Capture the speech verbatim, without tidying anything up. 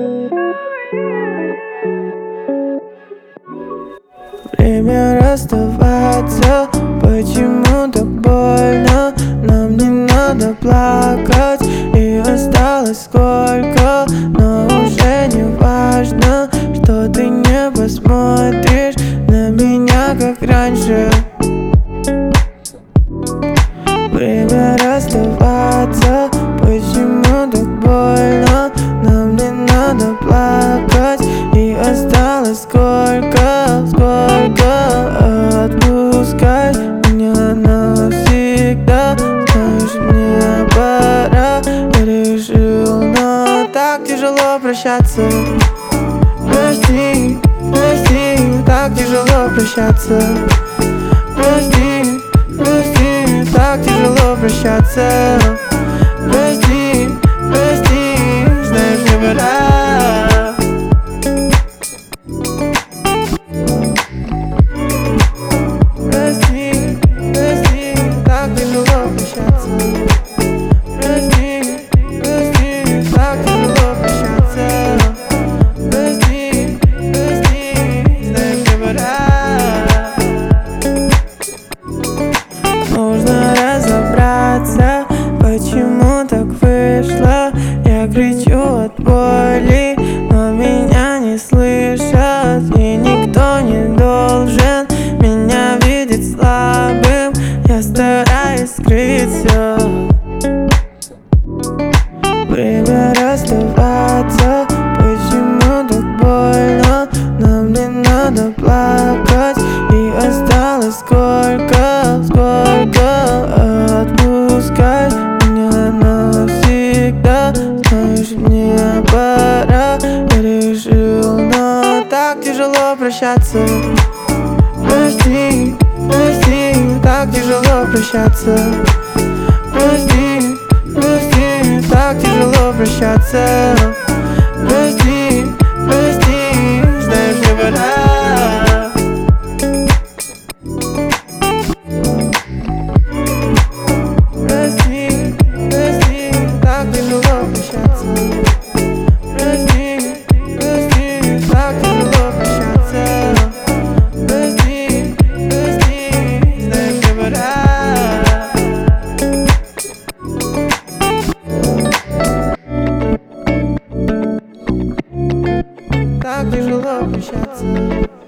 Время расставаться, почему так больно? Нам не надо плакать, и осталось сколько, но уже не важно, что ты не посмотришь на меня, как раньше. Время расставаться, почему так больно? Нам не надо плакать, и осталось сколько, сколько. Отпускай меня навсегда, знаешь, мне пора. Я решил, но так тяжело прощаться. Прости, прости, так тяжело прощаться. Прости, прости, так тяжело прощаться. Прости, прости, знаешь, мне пора. Прости, прости, так тяжело прощаться. Прости, прости, так тяжело прощаться. Прости, прости, знаешь, мне пора. Нужно разобраться, почему так вышло. Я кричу от боли, но меня не слышат. И никто не должен меня видеть слабым. Я стараюсь скрыть все. Время расставаться, почему так больно? Нам не надо плакать, и осталось сколько, сколько. Отпускай меня навсегда, знаешь, мне пора. Я решил, но так тяжело прощаться. Прости, прости, так тяжело прощаться. Прости, прости, так тяжело прощаться. Прости, прости, знаешь, мне пора. Прости, прости, так тяжело прощаться. Прости, прости, так тяжело прощаться. Прости, прости, знаешь, мне пора. Так тяжело прощаться.